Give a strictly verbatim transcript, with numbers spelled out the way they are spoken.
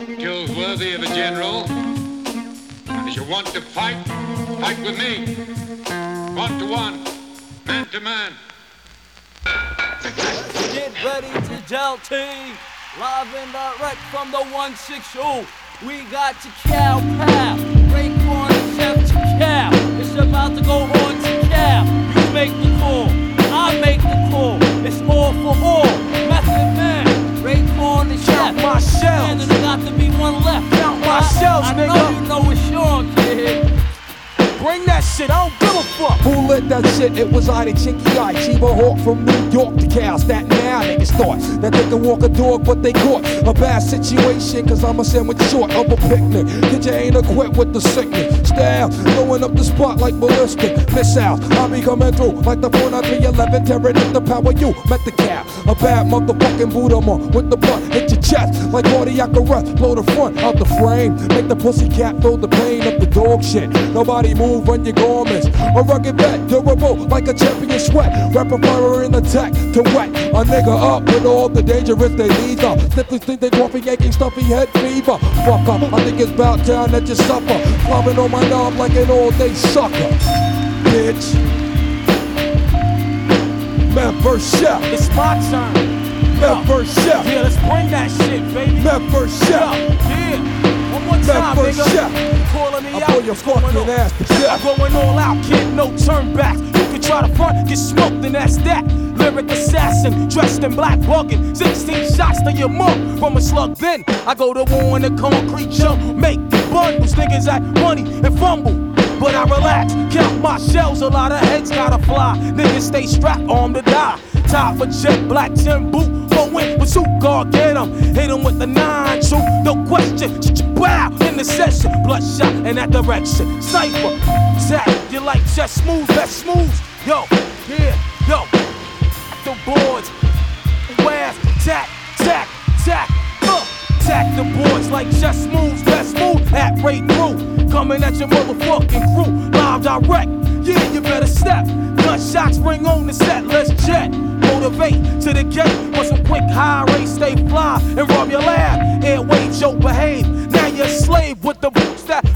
skills worthy of a general. And if you want to fight, fight with me. One to one, man to man. Get ready to gel team. Live and direct from the one sixty. We got your cow pal. Raekwon and Chef Cow. It's about to go on to cow. You make the call. I make the call. It's all for all. Method Man. Raekwon and Chef. Count my shells. And there's got to be one left. Count my shells, I nigga. know you know it's Sean, kid. Bring that shit, I don't give a fuck. Who lit that shit? It was I, the Chinky Eye, Chiba Hawk from New York to Cal. Staten now niggas thought that they could walk a dog, but they caught a bad situation, cause I'm a sandwich short of a picnic. Kid, you ain't equipped with the sickness. Style, blowing up the spot like ballistic missiles. I be coming through like the four nine three eleven, tearing up the power you met the cap. A bad motherfucking Buddha man with the butt hit your chest like cardiac arrest. Blow the front out the frame, make the pussy cat feel the pain of the dog shit. Nobody move when your garments. A rugged vet, durable like a champion sweat. Rapper fire in the tech to wet a nigga up with all the dangerous they lead up. Sniffly think they coffee aching stuffy head fever. Fuck up, I think it's about time that you suffer. Clubbing on my knob like an all day sucker. Bitch. Memphis Chef. It's my turn. Memphis Chef. Yeah, let's bring that shit, baby. Memphis Chef. Yeah. One more time, Memphis nigga. Chef. Calling me I out. pull your fucking ass to death. I'm going all out, kid, no turn back. You can try to front, get smoked, and that's that. Lyric assassin, dressed in black bugging. sixteen shots to your mug from a slug. Then I go to war in the concrete jump. Make bundles, niggas act money and fumble. But I relax, count my shells, a lot of heads gotta fly. Niggas stay strapped, armed to die. Top of jet, black tin boot. Go in with suit guard, get him. Hit him with the nine, shoot, no question. Wow, in the session, bloodshot in that direction. Cypher, zap, you like just smooth, best smooth. Yo, yeah, yo, the boards, where's tack, tack, tack, uh, tack the boards like just smooth, best smooth. At rate crew, coming at your motherfucking crew, live direct. Yeah, you better step. Gunshots ring on the set, let's jet. Motivate to the gate, for some quick high race, stay fly and rub your lab. Airwaves, yo, behave. Now you're a slave with the boots that